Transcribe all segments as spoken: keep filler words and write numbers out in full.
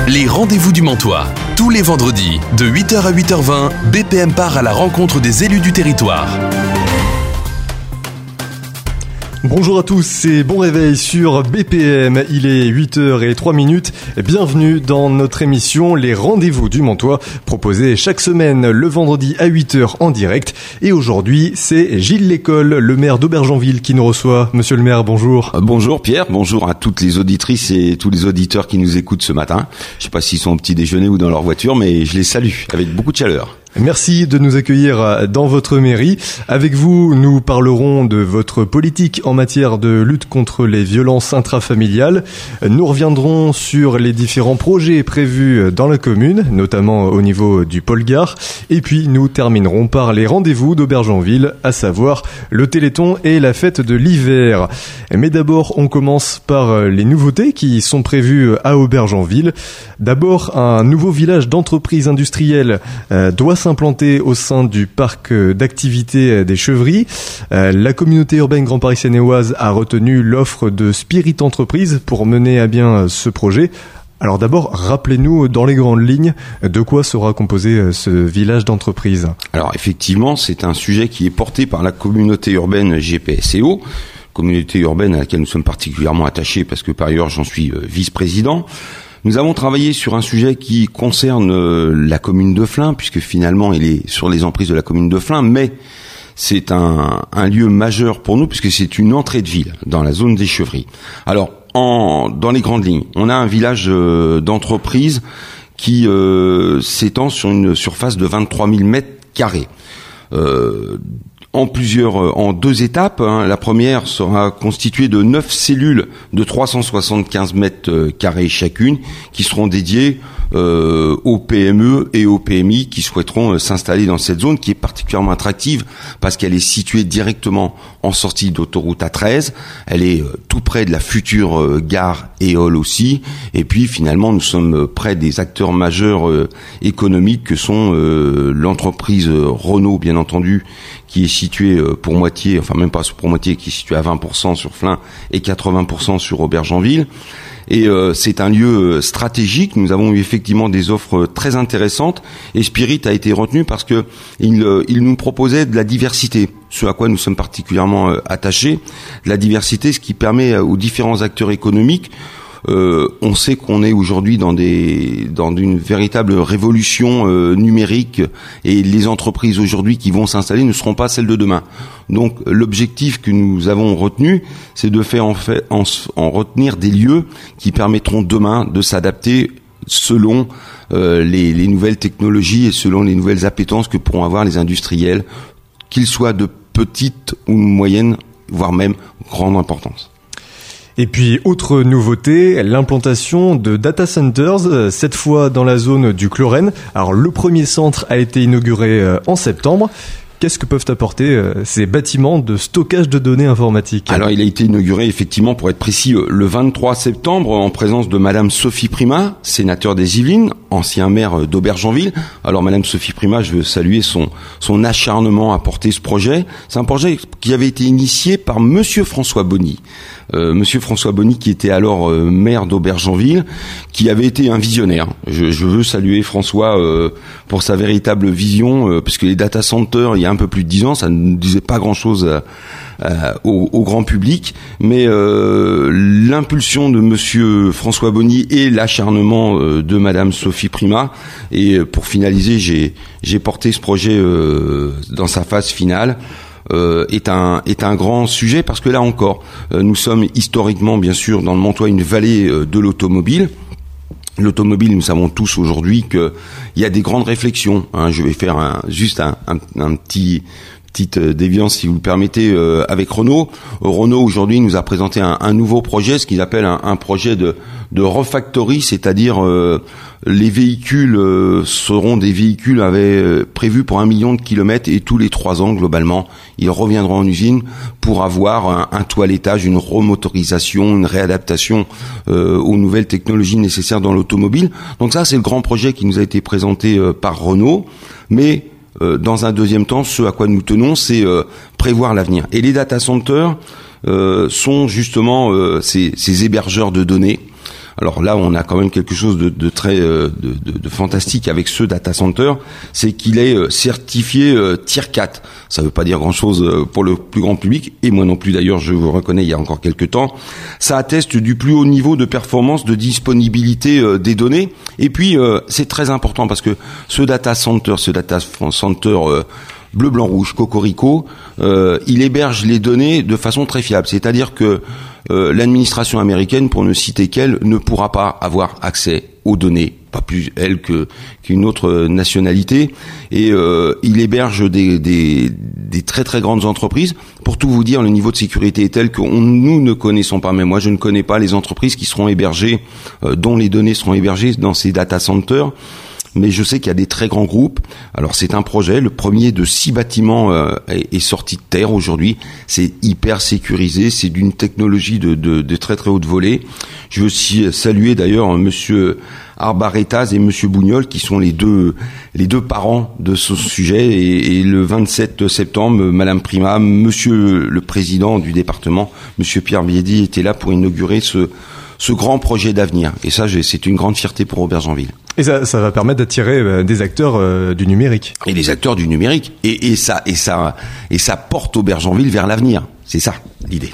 Les rendez-vous du Mantois. Tous les vendredis, de huit heures à huit heures vingt, B P M part à la rencontre des élus du territoire. Bonjour à tous, c'est Bon Réveil sur B P M, il est huit heures zéro trois minutes. Bienvenue dans notre émission Les Rendez-vous du Mantois, proposée chaque semaine le vendredi à huit heures en direct. Et aujourd'hui, c'est Gilles Lécole, le maire d'Aubergenville, qui nous reçoit. Monsieur le maire, bonjour. Bonjour Pierre, bonjour à toutes les auditrices et tous les auditeurs qui nous écoutent ce matin. Je sais pas s'ils sont au petit déjeuner ou dans leur voiture, mais je les salue avec beaucoup de chaleur. Merci de nous accueillir dans votre mairie. Avec vous, nous parlerons de votre politique en matière de lutte contre les violences intrafamiliales. Nous reviendrons sur les différents projets prévus dans la commune, notamment au niveau du Polgar. Et puis, nous terminerons par les rendez-vous d'Aubergenville, à savoir le Téléthon et la fête de l'hiver. Mais d'abord, on commence par les nouveautés qui sont prévues à Aubergenville. D'abord, un nouveau village d'entreprises industrielles euh, doit s'implanter au sein du parc d'activités des Chevries. Euh, la communauté urbaine Grand Paris Seine-et-Oise a retenu l'offre de Spirit Entreprise pour mener à bien ce projet. Alors d'abord, rappelez-nous dans les grandes lignes de quoi sera composé ce village d'entreprise. Alors effectivement, c'est un sujet qui est porté par la communauté urbaine G P S E O, communauté urbaine à laquelle nous sommes particulièrement attachés parce que par ailleurs j'en suis vice-président. Nous avons travaillé sur un sujet qui concerne la commune de Flins, puisque finalement il est sur les emprises de la commune de Flins, mais c'est un, un lieu majeur pour nous, puisque c'est une entrée de ville dans la zone des Chevries. Alors, en, dans les grandes lignes, on a un village euh, d'entreprise qui euh, s'étend sur une surface de vingt-trois mille mètres carrés. Euh, en plusieurs, en deux étapes. Hein. La première sera constituée de neuf cellules de trois cent soixante-quinze mètres carrés chacune, qui seront dédiées euh, aux P M E et aux P M I qui souhaiteront euh, s'installer dans cette zone, qui est particulièrement attractive parce qu'elle est située directement en sortie d'autoroute A treize. Elle est euh, tout près de la future euh, gare Éole aussi. Et puis finalement, nous sommes près des acteurs majeurs euh, économiques que sont euh, l'entreprise Renault, bien entendu, qui est situé pour moitié, enfin même pas pour moitié, qui est situé à vingt pour cent sur Flins et quatre-vingts pour cent sur Aubergenville. Et euh, c'est un lieu stratégique. Nous avons eu effectivement des offres très intéressantes. Et Spirit a été retenu parce que il, euh, il nous proposait de la diversité, ce à quoi nous sommes particulièrement euh, attachés. La diversité, ce qui permet aux différents acteurs économiques. Euh, on sait qu'on est aujourd'hui dans des dans une véritable révolution euh, numérique, et les entreprises aujourd'hui qui vont s'installer ne seront pas celles de demain. Donc l'objectif que nous avons retenu, c'est de faire en fait en, en retenir des lieux qui permettront demain de s'adapter selon euh, les, les nouvelles technologies et selon les nouvelles appétences que pourront avoir les industriels, qu'ils soient de petite ou moyenne, voire même grande importance. Et puis, autre nouveauté, l'implantation de data centers, cette fois dans la zone du Clorène. Alors, le premier centre a été inauguré en septembre. Qu'est-ce que peuvent apporter euh, ces bâtiments de stockage de données informatiques ? Alors, il a été inauguré, effectivement, pour être précis, le vingt-trois septembre, en présence de Madame Sophie Primas, sénateur des Yvelines, ancien maire d'Aubergenville. Alors, Madame Sophie Primas, je veux saluer son, son acharnement à porter ce projet. C'est un projet qui avait été initié par Monsieur François Bonny. Euh, Monsieur François Bonny, qui était alors euh, maire d'Aubergenville, qui avait été un visionnaire. Je, je veux saluer François euh, pour sa véritable vision, euh, parce que les data centers, il y a un peu plus de dix ans, ça ne disait pas grand-chose euh, euh, au, au grand public, mais euh, l'impulsion de Monsieur François Bonny et l'acharnement euh, de Madame Sophie Primas, et pour finaliser, j'ai, j'ai porté ce projet euh, dans sa phase finale. Euh, est un est un grand sujet parce que là encore, euh, nous sommes historiquement bien sûr dans le Mantois une vallée euh, de l'automobile. L'automobile, nous savons tous aujourd'hui que il y a des grandes réflexions. Hein. Je vais faire un, juste un, un, un petit petite déviance, si vous le permettez, euh, avec Renault. Renault aujourd'hui nous a présenté un, un nouveau projet, ce qu'ils appellent un, un projet de de refactory, c'est-à-dire euh, les véhicules euh, seront des véhicules avaient euh, prévus pour un million de kilomètres, et tous les trois ans globalement ils reviendront en usine pour avoir un, un toilettage, une remotorisation, une réadaptation euh, aux nouvelles technologies nécessaires dans l'automobile. Donc ça, c'est le grand projet qui nous a été présenté euh, par Renault. Mais euh, dans un deuxième temps, ce à quoi nous tenons, c'est euh, prévoir l'avenir. Et les data centers euh, sont justement euh, ces, ces hébergeurs de données. Alors là, on a quand même quelque chose de, de très de, de, de fantastique avec ce data center, c'est qu'il est certifié Tier quatre. Ça veut pas dire grand-chose pour le plus grand public, et moi non plus d'ailleurs, je vous reconnais, il y a encore quelques temps. Ça atteste du plus haut niveau de performance, de disponibilité des données. Et puis, c'est très important parce que ce data center, ce data center bleu, blanc, rouge, cocorico, euh, il héberge les données de façon très fiable. C'est-à-dire que euh, l'administration américaine, pour ne citer qu'elle, ne pourra pas avoir accès aux données, pas plus elle que qu'une autre nationalité. Et euh, il héberge des, des, des très très grandes entreprises. Pour tout vous dire, le niveau de sécurité est tel que on, nous ne connaissons pas, mais moi je ne connais pas les entreprises qui seront hébergées, euh, dont les données seront hébergées dans ces data centers. Mais je sais qu'il y a des très grands groupes. Alors c'est un projet, le premier de six bâtiments euh, est, est sorti de terre aujourd'hui. C'est hyper sécurisé, c'est d'une technologie de, de, de très très haute volée. Je veux aussi saluer d'ailleurs Monsieur Arbaretaz et Monsieur Bougnol, qui sont les deux les deux parents de ce sujet. Et, et le vingt-sept septembre, Madame Prima, Monsieur le président du département, Monsieur Pierre Biedi, était là pour inaugurer ce ce grand projet d'avenir. Et ça, c'est une grande fierté pour Aubergenville. Et ça, ça va permettre d'attirer euh, des acteurs euh, du numérique. Et les acteurs du numérique. Et, et ça, et ça, et ça porte Aubergenville vers l'avenir. C'est ça, l'idée.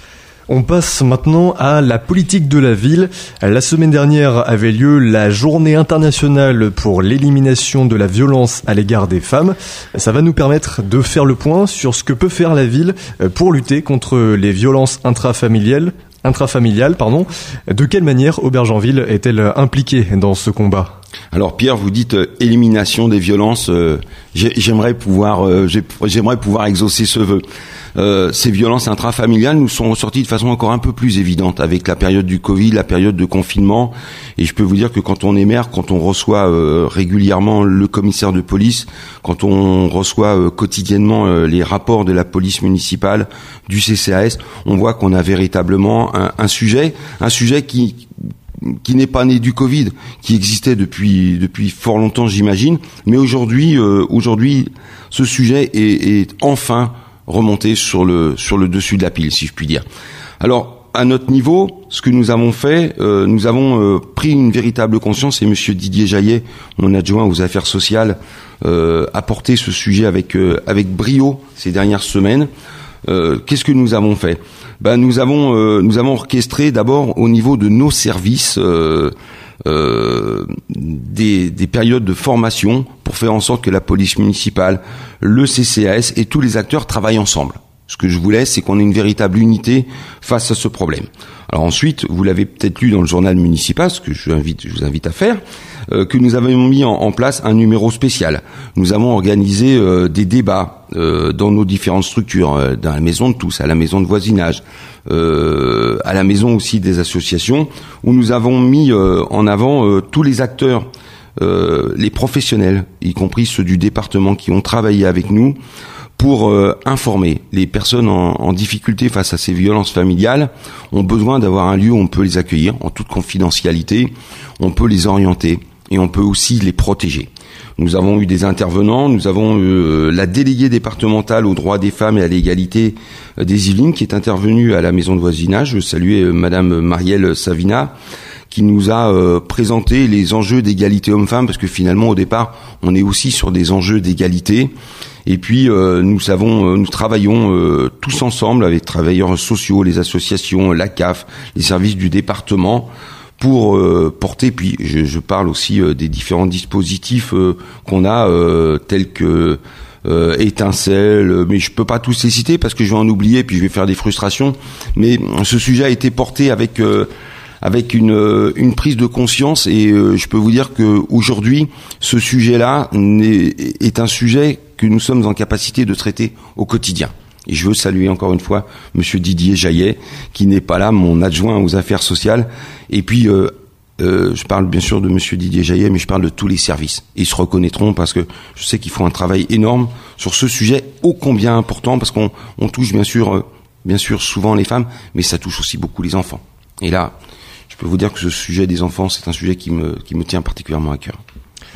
On passe maintenant à la politique de la ville. La semaine dernière avait lieu la journée internationale pour l'élimination de la violence à l'égard des femmes. Ça va nous permettre de faire le point sur ce que peut faire la ville pour lutter contre les violences intrafamiliales. intrafamiliale, pardon. De quelle manière Aubergenville est-elle impliquée dans ce combat ? Alors Pierre, vous dites euh, élimination des violences. Euh, j'aimerais pouvoir, euh, j'aimerais pouvoir exaucer ce vœu. Euh, ces violences intrafamiliales nous sont ressorties de façon encore un peu plus évidente avec la période du Covid, la période de confinement. Et je peux vous dire que quand on est maire, quand on reçoit euh, régulièrement le commissaire de police, quand on reçoit euh, quotidiennement euh, les rapports de la police municipale, du C C A S, on voit qu'on a véritablement un, un sujet, un sujet qui qui n'est pas né du Covid, qui existait depuis depuis fort longtemps, j'imagine. Mais aujourd'hui, euh, aujourd'hui, ce sujet est, est enfin remonté sur le sur le dessus de la pile, si je puis dire. Alors, à notre niveau, ce que nous avons fait, euh, nous avons euh, pris une véritable conscience, et Monsieur Didier Jaillet, mon adjoint aux affaires sociales, euh, a porté ce sujet avec euh, avec brio ces dernières semaines. Euh, qu'est-ce que nous avons fait ? Ben, nous avons euh, nous avons orchestré d'abord au niveau de nos services euh, euh, des, des périodes de formation pour faire en sorte que la police municipale, le C C A S et tous les acteurs travaillent ensemble. Ce que je voulais, c'est qu'on ait une véritable unité face à ce problème. Alors ensuite, vous l'avez peut-être lu dans le journal municipal, ce que je, invite, je vous invite à faire, euh, que nous avons mis en, en place un numéro spécial. Nous avons organisé euh, des débats euh, dans nos différentes structures, euh, dans la maison de tous, à la maison de voisinage, euh, à la maison aussi des associations, où nous avons mis euh, en avant euh, tous les acteurs, euh, les professionnels, y compris ceux du département qui ont travaillé avec nous, pour euh, informer les personnes en, en difficulté face à ces violences familiales. Ont besoin d'avoir un lieu où on peut les accueillir en toute confidentialité, on peut les orienter et on peut aussi les protéger. Nous avons eu des intervenants, nous avons eu euh, la déléguée départementale aux droits des femmes et à l'égalité euh, des Yvelines qui est intervenue à la maison de voisinage. Je saluais euh, Madame Marielle Savina, qui nous a euh, présenté les enjeux d'égalité homme-femme, parce que finalement au départ on est aussi sur des enjeux d'égalité. Et puis euh, nous avons, euh, nous travaillons euh, tous ensemble avec travailleurs sociaux, les associations, la C A F, les services du département, pour euh, porter. Puis je, je parle aussi euh, des différents dispositifs euh, qu'on a, euh, tels que euh, étincelles, mais je peux pas tous les citer parce que je vais en oublier, puis je vais faire des frustrations. Mais ce sujet a été porté avec euh, avec une, une prise de conscience, et euh, je peux vous dire que aujourd'hui, ce sujet-là est, est un sujet que nous sommes en capacité de traiter au quotidien. Et je veux saluer encore une fois Monsieur Didier Jaillet, qui n'est pas là, mon adjoint aux affaires sociales. Et puis, euh, euh, je parle bien sûr de Monsieur Didier Jaillet, mais je parle de tous les services. Ils se reconnaîtront parce que je sais qu'ils font un travail énorme sur ce sujet ô combien important, parce qu'on on touche bien sûr, euh, bien sûr souvent les femmes, mais ça touche aussi beaucoup les enfants. Et là, je peux vous dire que ce sujet des enfants, c'est un sujet qui me, qui me tient particulièrement à cœur.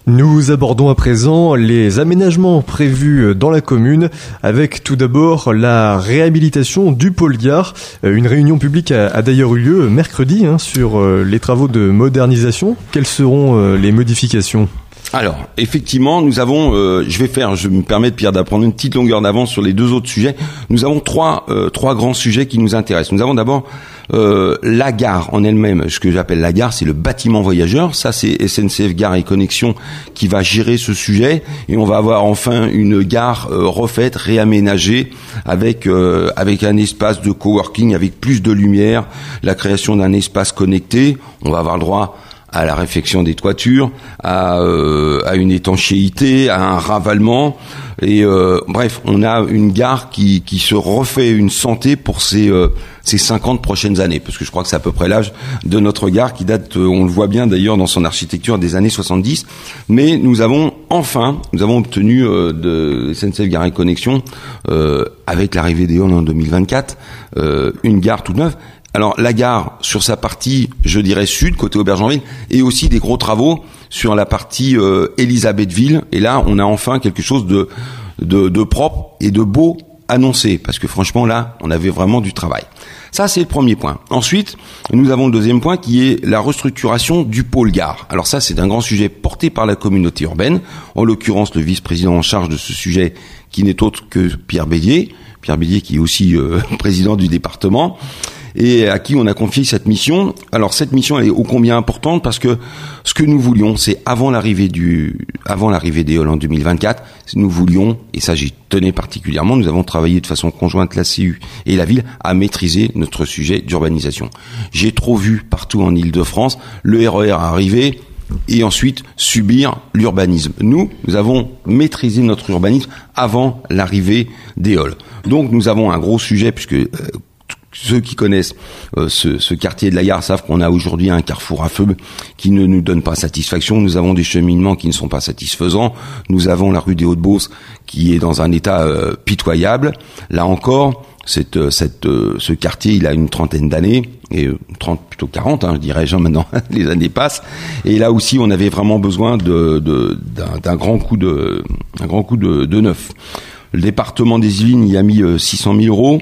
Nous abordons à présent les aménagements prévus dans la commune avec tout d'abord la réhabilitation du pôle gare. Une réunion publique a, a d'ailleurs eu lieu mercredi hein, sur les travaux de modernisation. Quelles seront les modifications ? Alors, effectivement, nous avons, euh, je vais faire, je me permets, Pierre, d'apprendre une petite longueur d'avance sur les deux autres sujets. Nous avons trois, euh, trois grands sujets qui nous intéressent. Nous avons d'abord euh, la gare en elle-même. Ce que j'appelle la gare, c'est le bâtiment voyageur. Ça, c'est S N C F Gare et Connexions qui va gérer ce sujet. Et on va avoir enfin une gare euh, refaite, réaménagée, avec euh, avec un espace de coworking, avec plus de lumière, la création d'un espace connecté. On va avoir le droit à la réfection des toitures, à, euh, à une étanchéité, à un ravalement, et euh, bref, on a une gare qui, qui se refait une santé pour ces, euh, ces cinquante prochaines années, parce que je crois que c'est à peu près l'âge de notre gare qui date, euh, on le voit bien d'ailleurs dans son architecture, des années soixante-dix, mais nous avons enfin, nous avons obtenu euh, de S N C F Gare et Connexions, euh, avec l'arrivée des halls en deux mille vingt-quatre, euh, une gare toute neuve. Alors la gare sur sa partie, je dirais sud, côté Aubergenville, et aussi des gros travaux sur la partie euh, Élisabethville. Et là, on a enfin quelque chose de, de de propre et de beau annoncé, parce que franchement là, on avait vraiment du travail. Ça, c'est le premier point. Ensuite, nous avons le deuxième point qui est la restructuration du pôle gare. Alors ça, c'est un grand sujet porté par la communauté urbaine, en l'occurrence le vice-président en charge de ce sujet qui n'est autre que Pierre Bélier, Pierre Bélier qui est aussi euh, président du département, et à qui on a confié cette mission. Alors cette mission, elle est ô combien importante parce que ce que nous voulions, c'est avant l'arrivée du, avant l'arrivée des halls en deux mille vingt-quatre, nous voulions, et ça j'y tenais particulièrement, nous avons travaillé de façon conjointe la C U et la ville à maîtriser notre sujet d'urbanisation. J'ai trop vu partout en Île-de-France le R E R arriver et ensuite subir l'urbanisme. Nous, nous avons maîtrisé notre urbanisme avant l'arrivée des halls. Donc nous avons un gros sujet puisque euh, ceux qui connaissent euh, ce, ce quartier de la gare savent qu'on a aujourd'hui un carrefour à feu qui ne nous donne pas satisfaction. Nous avons des cheminements qui ne sont pas satisfaisants. Nous avons la rue des Hauts-de-Beauce qui est dans un état euh, pitoyable. Là encore, cette, cette, euh, ce quartier, il a une trentaine d'années, et euh, trente plutôt quarante, hein, je dirais-je, maintenant les années passent. Et là aussi, on avait vraiment besoin de, de, d'un, d'un grand coup de, un grand coup de, de neuf. Le département des Yvelines y a mis euh, six cent mille euros.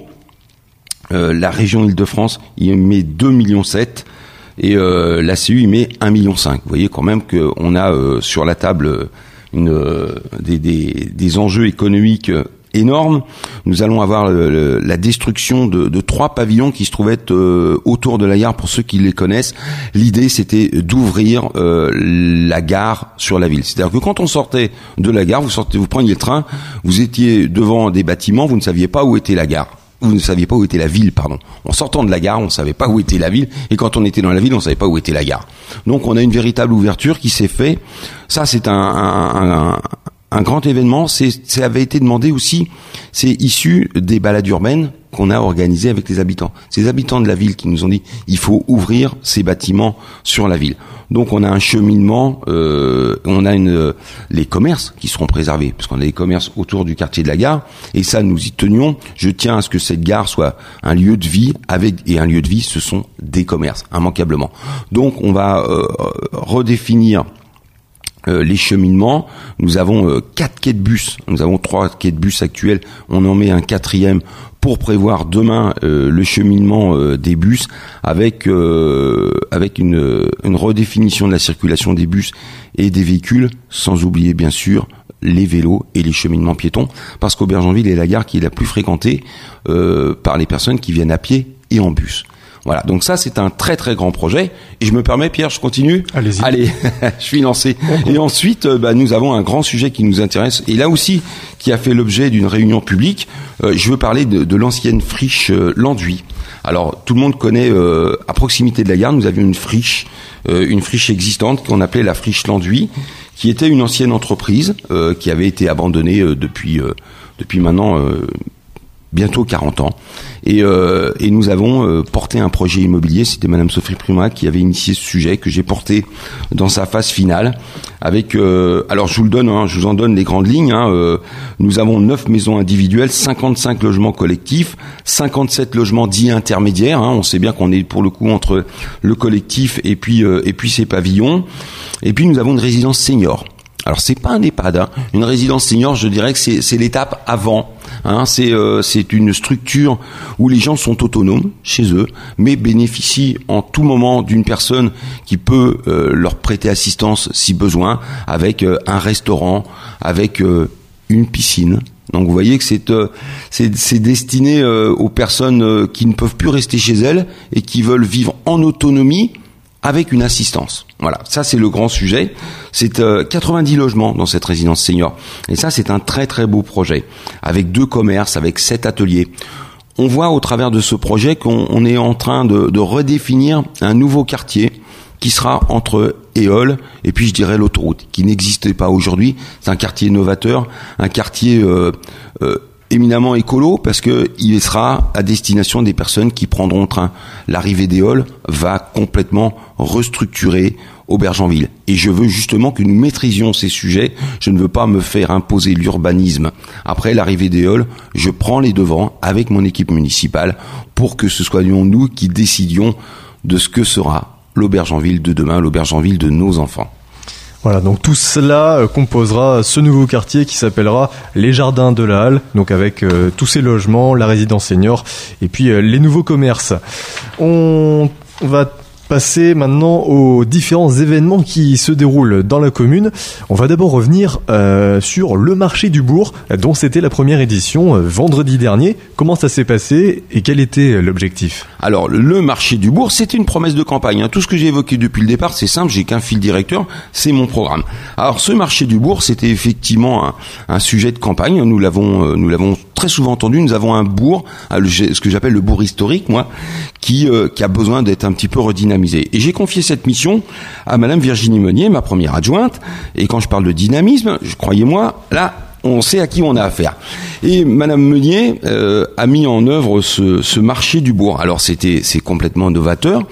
Euh, la région Île-de-France, il met deux virgule sept millions et euh, la C U, il met un virgule cinq million. Vous voyez quand même qu'on a euh, sur la table une, euh, des, des, des enjeux économiques énormes. Nous allons avoir le, le, la destruction de, de trois pavillons qui se trouvaient euh, autour de la gare pour ceux qui les connaissent. L'idée, c'était d'ouvrir euh, la gare sur la ville. C'est-à-dire que quand on sortait de la gare, vous sortez, vous preniez le train, vous étiez devant des bâtiments, vous ne saviez pas où était la gare. Vous ne saviez pas où était la ville, pardon. En sortant de la gare, on ne savait pas où était la ville, et quand on était dans la ville, on ne savait pas où était la gare. Donc on a une véritable ouverture qui s'est faite. Ça, c'est un, un, un, un grand événement. C'est, ça avait été demandé aussi, c'est issu des balades urbaines qu'on a organisées avec les habitants. C'est les habitants de la ville qui nous ont dit, il faut ouvrir ces bâtiments sur la ville. Donc on a un cheminement, euh, on a une, les commerces qui seront préservés, parce qu'on a des commerces autour du quartier de la gare, et ça nous y tenions. Je tiens à ce que cette gare soit un lieu de vie, avec et un lieu de vie, ce sont des commerces, immanquablement. Donc on va euh, redéfinir Euh, les cheminements. Nous avons euh, quatre quais de bus. Nous avons trois quais de bus actuels. On en met un quatrième pour prévoir demain euh, le cheminement euh, des bus avec euh, avec une, une redéfinition de la circulation des bus et des véhicules, sans oublier bien sûr les vélos et les cheminements piétons, parce qu'Aubergenville est la gare qui est la plus fréquentée euh, par les personnes qui viennent à pied et en bus. Voilà, donc ça c'est un très très grand projet. Et je me permets, Pierre, je continue. Allez-y. Allez, je suis lancé. Et ensuite, euh, bah, nous avons un grand sujet qui nous intéresse, et là aussi qui a fait l'objet d'une réunion publique. Euh, je veux parler de, de l'ancienne friche euh, Landuit. Alors tout le monde connaît, euh, à proximité de la gare, nous avions une friche, euh, une friche existante qu'on appelait la friche Landuit, qui était une ancienne entreprise euh, qui avait été abandonnée euh, depuis euh, depuis maintenant. Euh, bientôt quarante ans. Et, euh, et nous avons euh, porté un projet immobilier. C'était Madame Sophie Primat qui avait initié ce sujet, que j'ai porté dans sa phase finale. Avec, euh, alors je vous le donne, hein, je vous en donne les grandes lignes. Hein, euh, nous avons neuf maisons individuelles, cinquante-cinq logements collectifs, cinquante-sept logements dits intermédiaires. Hein, on sait bien qu'on est pour le coup entre le collectif et puis euh, et puis ces pavillons. Et puis nous avons une résidence senior. Alors c'est pas un EHPAD, hein. Une résidence senior, je dirais que c'est, c'est l'étape avant. Hein. C'est, euh, c'est une structure où les gens sont autonomes chez eux, mais bénéficient en tout moment d'une personne qui peut euh, leur prêter assistance si besoin, avec euh, un restaurant, avec euh, une piscine. Donc vous voyez que c'est euh, c'est, c'est destiné euh, aux personnes euh, qui ne peuvent plus rester chez elles et qui veulent vivre en autonomie avec une assistance. Voilà, ça c'est le grand sujet. C'est euh, quatre-vingt-dix logements dans cette résidence senior. Et ça c'est un très très beau projet, avec deux commerces, avec sept ateliers. On voit au travers de ce projet qu'on on est en train de, de redéfinir un nouveau quartier qui sera entre Éole et puis je dirais l'autoroute, qui n'existait pas aujourd'hui. C'est un quartier novateur, un quartier euh, euh, éminemment écolo, parce que il sera à destination des personnes qui prendront le train. L'arrivée d'Éole va complètement restructurer Aubergenville. Et je veux justement que nous maîtrisions ces sujets. Je ne veux pas me faire imposer l'urbanisme. Après l'arrivée d'Éole, je prends les devants avec mon équipe municipale pour que ce soyons nous qui décidions de ce que sera l'Aubergenville de demain, l'Aubergenville de nos enfants. Voilà, donc tout cela composera ce nouveau quartier qui s'appellera les Jardins de la Halle, donc avec euh, tous ces logements, la résidence senior et puis euh, les nouveaux commerces. On va passer maintenant aux différents événements qui se déroulent dans la commune. On va d'abord revenir euh, sur le marché du bourg, dont c'était la première édition euh, vendredi dernier. Comment ça s'est passé et quel était l'objectif ? Alors, le marché du bourg, c'était une promesse de campagne. Hein. Tout ce que j'ai évoqué depuis le départ, c'est simple, j'ai qu'un fil directeur, c'est mon programme. Alors, ce marché du bourg, c'était effectivement un, un sujet de campagne. Nous l'avons, euh, nous l'avons très souvent entendu. Nous avons un bourg, ce que j'appelle le bourg historique, moi, qui, euh, qui a besoin d'être un petit peu redynamisé. Et j'ai confié cette mission à Madame Virginie Meunier, ma première adjointe. Et quand je parle de dynamisme, je, croyez-moi, là, on sait à qui on a affaire. Et Madame Meunier euh, a mis en œuvre ce, ce marché du bourg. Alors c'était, c'est complètement novateur.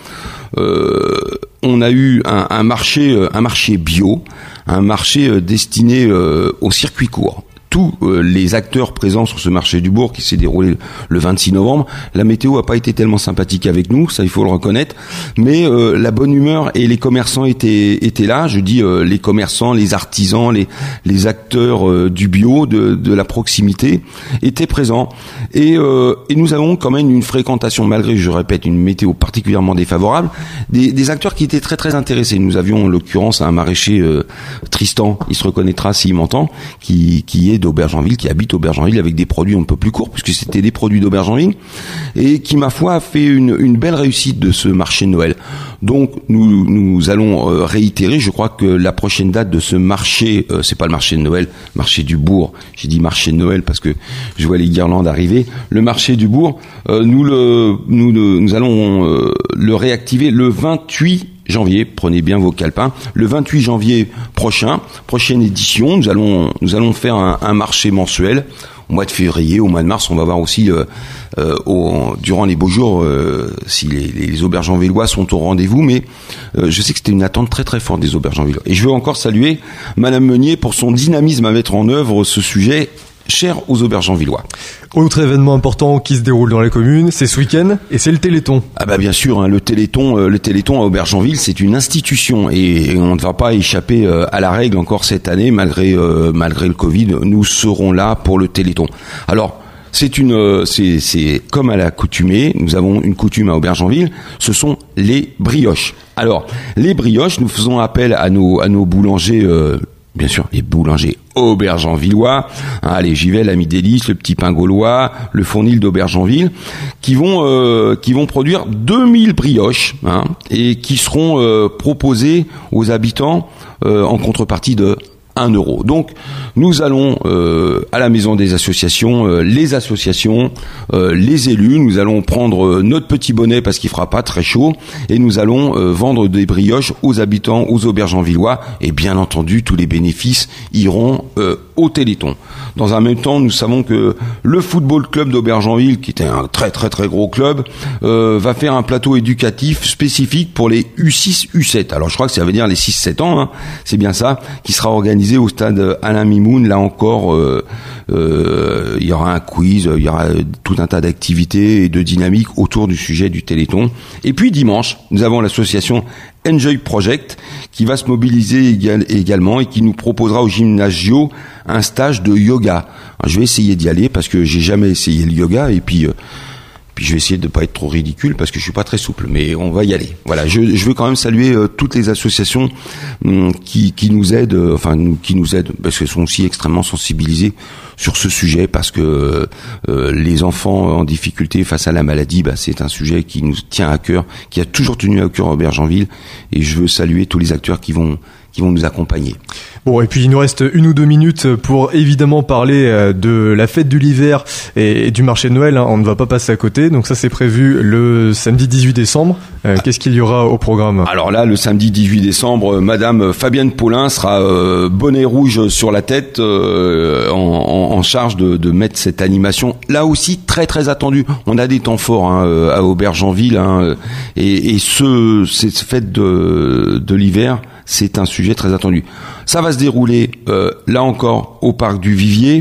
Euh, on a eu un, un marché, un marché bio, un marché destiné euh, au circuit court. Tous euh, les acteurs présents sur ce marché du bourg qui s'est déroulé le vingt-six novembre, la météo a pas été tellement sympathique avec nous, ça il faut le reconnaître, mais euh, la bonne humeur et les commerçants étaient étaient là. Je dis euh, les commerçants, les artisans, les les acteurs euh, du bio, de de la proximité étaient présents et euh, et nous avons quand même une fréquentation, malgré, je répète, une météo particulièrement défavorable, des des acteurs qui étaient très très intéressés. Nous avions en l'occurrence un maraîcher euh, Tristan, il se reconnaîtra s'il m'entend, qui qui est d'Aubergenville, qui habite Aubergenville avec des produits un peu plus courts, puisque c'était des produits d'Aubergenville, et qui, ma foi, a fait une, une belle réussite de ce marché de Noël. Donc, nous, nous allons euh, réitérer. Je crois que la prochaine date de ce marché, euh, c'est pas le marché de Noël, marché du bourg. J'ai dit marché de Noël parce que je vois les guirlandes arriver. Le marché du bourg, euh, nous le, nous le, nous allons euh, le réactiver le vingt-huit janvier, prenez bien vos calepins. Le vingt-huit janvier prochain, prochaine édition, nous allons nous allons faire un, un marché mensuel. Au mois de février, au mois de mars, on va voir aussi euh, euh, au, durant les beaux jours euh, si les, les Aubergenvillois sont au rendez-vous. Mais euh, je sais que c'était une attente très très forte des Aubergenvillois. Et je veux encore saluer Madame Meunier pour son dynamisme à mettre en œuvre ce sujet cher aux Aubergenvillois. Autre événement important qui se déroule dans la commune, c'est ce week-end, et c'est le Téléthon. Ah bah bien sûr, hein, le Téléthon, euh, le Téléthon à Aubergenville, c'est une institution et, et on ne va pas échapper euh, à la règle encore cette année, malgré euh, malgré le Covid. Nous serons là pour le Téléthon. Alors c'est une, euh, c'est c'est comme à l'accoutumée. Nous avons une coutume à Aubergenville. Ce sont les brioches. Alors les brioches, nous faisons appel à nos à nos boulangers. Euh, Bien sûr, les boulangers aubergenvillois, hein, les Givel, l'Ami Délice, le Petit Pain Gaulois, le Fournil d'Aubergenville, qui vont euh, qui vont produire deux mille brioches, hein, et qui seront euh, proposées aux habitants euh, en contrepartie de un euro. Donc, nous allons euh, à la maison des associations, euh, les associations, euh, les élus, nous allons prendre euh, notre petit bonnet parce qu'il fera pas très chaud et nous allons euh, vendre des brioches aux habitants, aux Aubergenvillois et bien entendu, tous les bénéfices iront euh, au Téléthon. Dans un même temps, nous savons que le football club d'Aubergenville, qui était un très très très gros club, euh, va faire un plateau éducatif spécifique pour les U six U sept. Alors, je crois que ça veut dire les six sept ans, hein, c'est bien ça, qui sera organisé au stade Alain Mimoun. Là encore, euh, euh, il y aura un quiz, il y aura tout un tas d'activités et de dynamiques autour du sujet du Téléthon. Et puis dimanche, nous avons l'association Enjoy Project qui va se mobiliser égal, également et qui nous proposera au Gymnasio un stage de yoga. Alors, je vais essayer d'y aller parce que j'ai jamais essayé le yoga et puis... Euh, Puis je vais essayer de ne pas être trop ridicule parce que je suis pas très souple, mais on va y aller. Voilà, je, je veux quand même saluer euh, toutes les associations hum, qui, qui nous aident, euh, enfin qui nous aident parce qu'elles sont aussi extrêmement sensibilisées sur ce sujet parce que euh, les enfants en difficulté face à la maladie, bah, c'est un sujet qui nous tient à cœur, qui a toujours tenu à cœur à Aubergenville, et je veux saluer tous les acteurs qui vont qui vont nous accompagner. Bon, et puis il nous reste une ou deux minutes pour évidemment parler de la fête de l'hiver et du marché de Noël. On ne va pas passer à côté. Donc ça, c'est prévu le samedi dix-huit décembre. Euh, qu'est-ce qu'il y aura au programme ? Alors là, le samedi dix-huit décembre, Madame Fabienne Paulin sera euh, bonnet rouge sur la tête, euh, en, en, en charge de, de mettre cette animation. Là aussi, très très attendue. On a des temps forts hein, à Aubergenville, hein, et, et ce cette fête de, de l'hiver, c'est un sujet très attendu. Ça va se dérouler, euh, là encore, au parc du Vivier,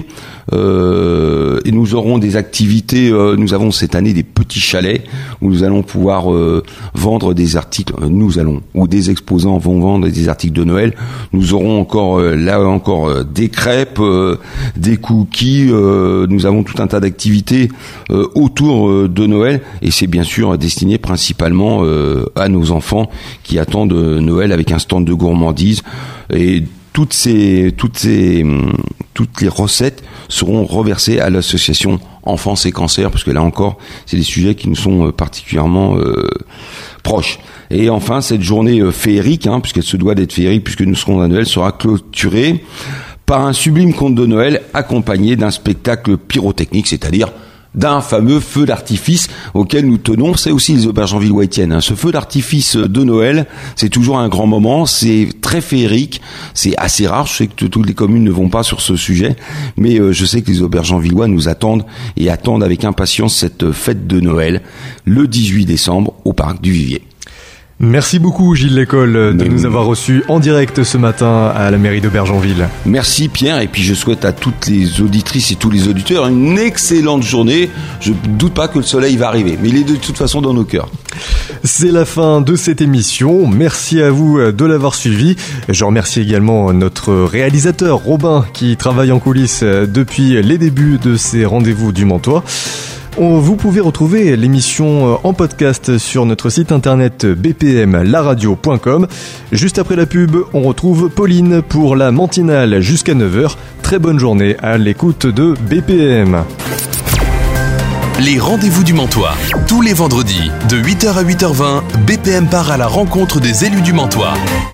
euh, et nous aurons des activités. Euh, nous avons cette année des petits chalets où nous allons pouvoir euh, vendre des articles. Euh, nous allons, ou des exposants vont vendre des articles de Noël. Nous aurons encore, euh, là encore, euh, des crêpes, euh, des cookies. Euh, nous avons tout un tas d'activités euh, autour euh, de Noël, et c'est bien sûr destiné principalement euh, à nos enfants qui attendent Noël avec un stand de gourmandise. Et toutes ces, toutes ces, toutes les recettes seront reversées à l'association Enfance et Cancer, parce que là encore, c'est des sujets qui nous sont particulièrement euh, proches. Et enfin, cette journée euh, féerique, hein, puisqu'elle se doit d'être féerique, puisque nous serons à Noël, sera clôturée par un sublime conte de Noël accompagné d'un spectacle pyrotechnique, c'est-à-dire d'un fameux feu d'artifice auquel nous tenons. C'est aussi les Aubergenvillois-Étienne, hein. Ce feu d'artifice de Noël, c'est toujours un grand moment, c'est très féerique, c'est assez rare. Je sais que toutes les communes ne vont pas sur ce sujet, mais euh, je sais que les Aubergenvillois nous attendent et attendent avec impatience cette fête de Noël le dix-huit décembre au parc du Vivier. Merci beaucoup Gilles Lécole de Mais nous avoir reçus en direct ce matin à la mairie d'Aubergenville. Merci Pierre, et puis je souhaite à toutes les auditrices et tous les auditeurs une excellente journée. Je ne doute pas que le soleil va arriver, mais il est de toute façon dans nos cœurs. C'est la fin de cette émission. Merci à vous de l'avoir suivi. Je remercie également notre réalisateur Robin qui travaille en coulisses depuis les débuts de ces rendez-vous du Mantois. Vous pouvez retrouver l'émission en podcast sur notre site internet b p m la radio point com. Juste après la pub, on retrouve Pauline pour la matinale jusqu'à neuf heures. Très bonne journée à l'écoute de B P M. Les rendez-vous du Mantois. Tous les vendredis, de huit heures à huit heures vingt, B P M part à la rencontre des élus du Mantois.